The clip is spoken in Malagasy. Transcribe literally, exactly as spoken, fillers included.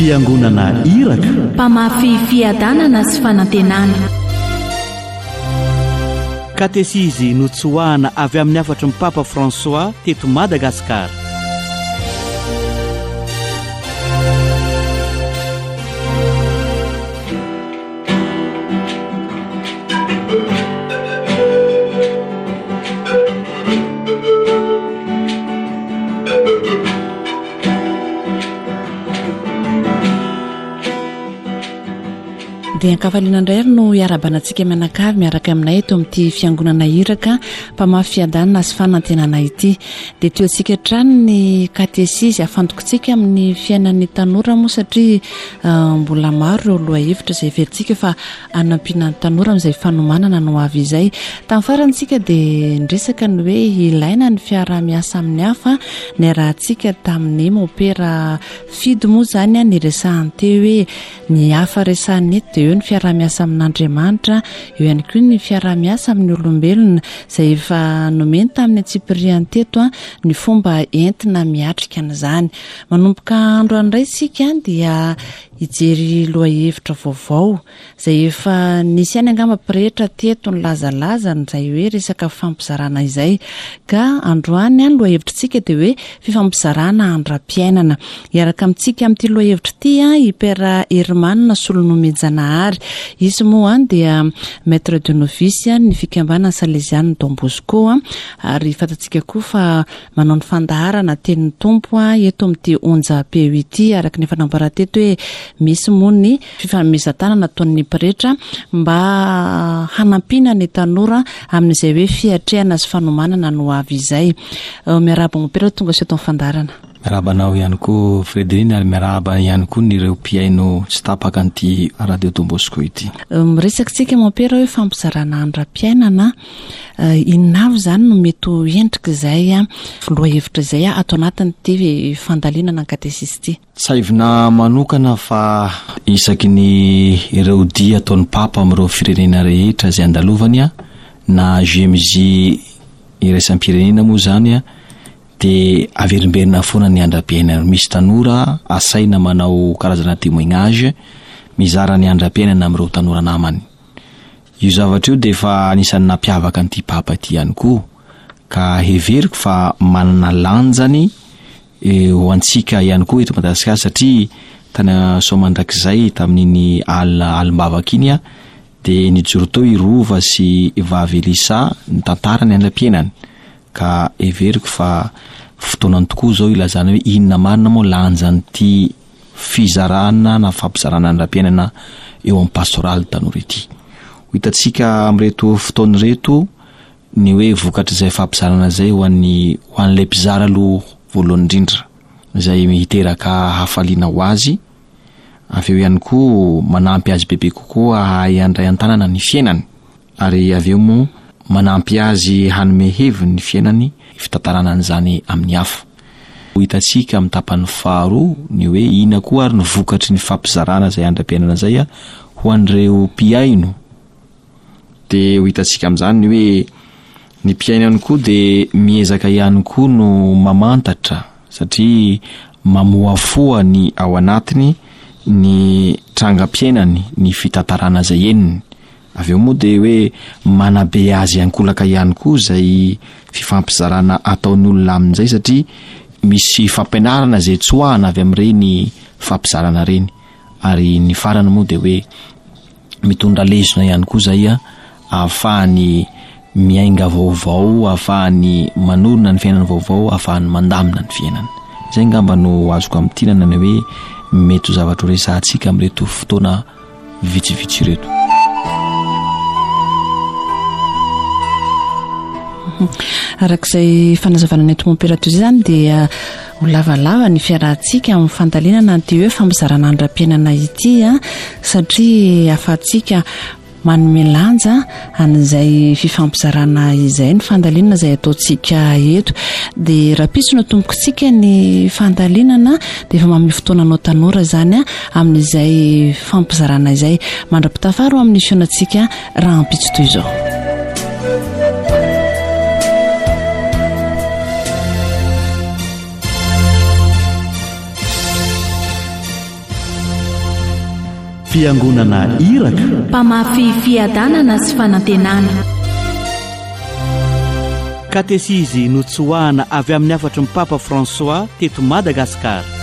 fiangonana iraka, mpamafy fiadanana sy fanantenana. katesizy notsoahana avy amin'ny afatry ny Papa François teto Madagasikara. Dia ankafaliana indray ary no iarabanantsika mianakavy miaraka aminay eto amin'ity fiangonana iraka mpamafy fiadanana sy fanantenana ity. Dia teo antsika trano ny katesisy afantokontsika amin'ny fiainan'ny tanora moa satria uh, mbola maro ireo loha hevitra izay verontsika fa hanampiana ny tanora amin'izay fanomanana no avy izay. Tamin'ny farantsika dia ndresaka ny hoe ilaina ny fiaraha-miasa amin'ny hafa ny arahantsika tamin'ny mopera fidy moa izany ny resahany teo hoe ny hafa resahany eto dia eo ny fiaraha-miasa amin'Andriamanitra, eo ihany koa ny fiaraha-miasa amin'ny olombelona izay efa nomeny tamin'ny Tsipiriany teto ny fomba entina miatrika an'izany. Manomboka andro andray sika dia ijery loha hevitra vaovao izay efa nisy any angamba pirehitra teto ny lazalaza izay hoe resaka fifampizarana izay, ka androany any loha hevitrintsika dia hoe fifampizarana andram-piainana. Iaraka amintsika amin'ity loha hevitra ity i Père Hermanina Solonome-Janahary, izy moa dia maître de novice ny fikambanana Salesianina Don Bosco, ary fantatsika koa fa manao ny fandaharana tenin'ny tompo eto amin'ity onja P U ity, araka ny fanambaranteto hoe misy moa ny fifanomezan-tanana nataon'ny pirehitra mba hanampiana ny tanora amin'izay hoe fiatrehana sy fanomanana no avy izay. Miaraba mopera tonga sy eto amin'ny fandaharana. Miarabanao ihany koa Frédérine, ary miaraba ihany koa nireo mpiaino tsy tapaka an'ity radio Don Bosco ity. Miresaka tsika mopera hoe fampizarana andram-piainana, inona avy izany no mety ho endrika izay loha hevitra izay atao anatin'ity fandalinana katesisy ity? Tsaivina manokana fa isaky ny ireo dia ataon'ny Papa amin'ireo firenena rehetra izay andalovany na G M J iraisam-pirenena moa izany dia averimberina foana ny andram-piainana. Misy tanora asaina manao karazana témoignage mizara ny andram-piainana amin'ireo tanora namany. Io zavatra io dia efa anisan'ny nampiavaka an'ity Papa ity ihany koa, ka heveriko fa manana lanjany ho antsika ihany koa eto Madagasikara, satria tany somandrakizay tamin'iny alina alimbavaka iny dia nijoro tao irova sy vavy Elisa ny tantara ny andram-piainany, ka heveriko fa fotoanany tokoa zao ilazana hoe inona marina moa lanjan'ity fizarana na fampizarana andram-piainana eo amin'ny pastoraly tanora ity. Hitantsika amin'reto fotoana reto ny hoe vokatra izay fampizarana izay ho an'ny ho an'ilay mpizara aloha voalohany indrindra izay miteraka hafaliana ho azy, avy eo ihany koa manampy azy bebe kokoa ahay andray an-tanana ny fiainany, ary avy eo moa manampy azy hanome heviny ny fiainany fitantarana an'izany amin'ny hafa. Hitantsika amin'ny tapany faharoa ny hoe ina koa ary ny vokatry ny fampizarana izay andram-piainana izay ho an'ireo mpiaino. Dia hitantsika amin'izany ny hoe ny mpiaino ihany koa dia miezaka ihany koa no mamantatra, satria mamoafoa ny ao anatiny ny trangam-piainany ny fitantarana izay eniny. Avy eo moa dia hoe manabe azy ankolaka ihany koa izay fifampizarana ataon'ny olona amin'izay, satria misy fampianarana izay tsoahana avy amin'ireny fampizarana ireny. Ary ny farany moa dia hoe mitondra lesona ihany koa izay ahafahany miainga vaovao, ahafahany manorina ny fiainana vaovao, ahafahany mandamina ny fiainana. Izay ngamba no azoko amin'tinana ny hoe mety ho zavatra resahantsika amin'reto fotoana vitsivitsy reto. Arak'izay fanazavana neto momperato izany dia ho lavalava ny fiarahantsika amin'ny fandalinana ny hoe fampizarana andram-piainana ity, satria afahantsika manome lanja an'izay fifampizarana izay, ny fandalinana izay ataontsika eto. Dia raha pisona tombokontsika ny fandalinana dia efa manome fotoananao tanora izany amin'izay fampizarana izay. Mandra-pitafaro amin'ny fionantsika raha ampitso toy izao. fiangonana iraka, mpamafy fiadanana sy fanantenana. katesisy notsoahana avy amin'ny afatry ny papa François teto Madagasikara.